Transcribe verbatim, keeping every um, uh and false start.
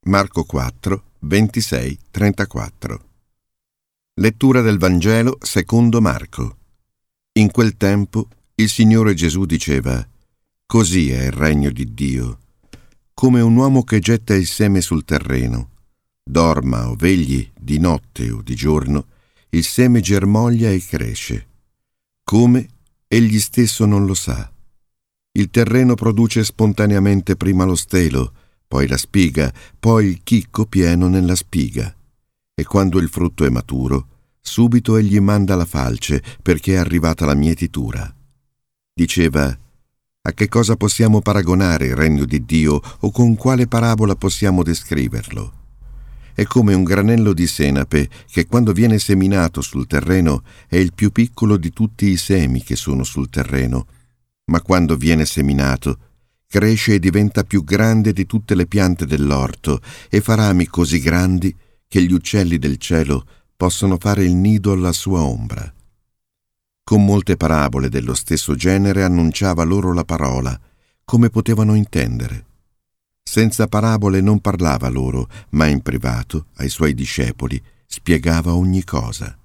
Marco quattro, ventisei trentaquattro. Lettura del Vangelo secondo Marco. In quel tempo il Signore Gesù diceva: «Così è il regno di Dio, come un uomo che getta il seme sul terreno. Dorma o vegli, di notte o di giorno, il seme germoglia e cresce. Come? Egli stesso non lo sa. Il terreno produce spontaneamente prima lo stelo, poi la spiga, poi il chicco pieno nella spiga. E quando il frutto è maturo, subito egli manda la falce, perché è arrivata la mietitura». Diceva: «A che cosa possiamo paragonare il regno di Dio, o con quale parabola possiamo descriverlo? È come un granello di senape che, quando viene seminato sul terreno, è il più piccolo di tutti i semi che sono sul terreno, ma quando viene seminato cresce e diventa più grande di tutte le piante dell'orto e fa rami così grandi che gli uccelli del cielo possono fare il nido alla sua ombra». Con molte parabole dello stesso genere annunciava loro la parola, come potevano intendere. Senza parabole non parlava loro, ma in privato, ai suoi discepoli, spiegava ogni cosa.